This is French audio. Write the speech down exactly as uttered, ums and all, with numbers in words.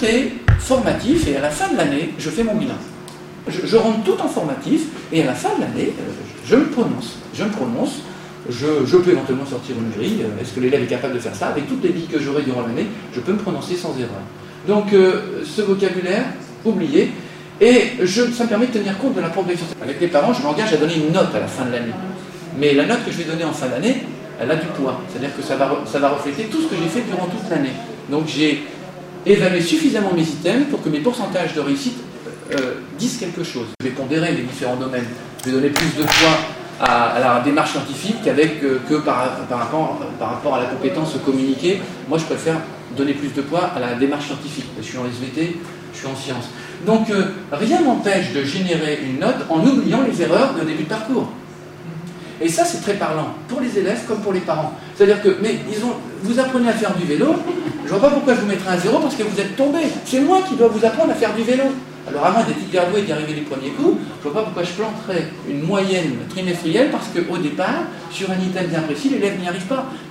est formatif et à la fin de l'année, je fais mon bilan. Je, je rentre tout en formatif et à la fin de l'année, je, je me prononce. Je me prononce, je, je peux éventuellement sortir une grille. Est-ce que l'élève est capable de faire ça? Avec toutes les billes que j'aurai durant l'année, je peux me prononcer sans erreur. Donc euh, ce vocabulaire, oublié, et je, ça me permet de tenir compte de la progression. Avec les parents, je m'engage à donner une note à la fin de l'année. Mais la note que je vais donner en fin d'année, elle a du poids. C'est-à-dire que ça va, ça va refléter tout ce que j'ai fait durant toute l'année. Donc j'ai évalué suffisamment mes items pour que mes pourcentages de réussite euh, disent quelque chose. Je vais pondérer les différents domaines. Je vais donner plus de poids à, à la démarche scientifique qu'avec, euh, que par, par, rapport, par rapport à la compétence communiquée. Moi, je préfère donner plus de poids à la démarche scientifique. Je suis en S V T, je suis en sciences. Donc, euh, rien n'empêche de générer une note en oubliant les erreurs de début de parcours. Et ça, c'est très parlant, pour les élèves comme pour les parents. C'est-à-dire que, mais ils ont, vous apprenez à faire du vélo, je ne vois pas pourquoi je vous mettrai un zéro parce que vous êtes tombé. C'est moi qui dois vous apprendre à faire du vélo. Alors, à moins d'être hyper doué et d'y arriver les premiers coups, je ne vois pas pourquoi je planterais une moyenne trimestrielle parce qu'au départ, sur un item bien précis, l'élève n'y arrive pas.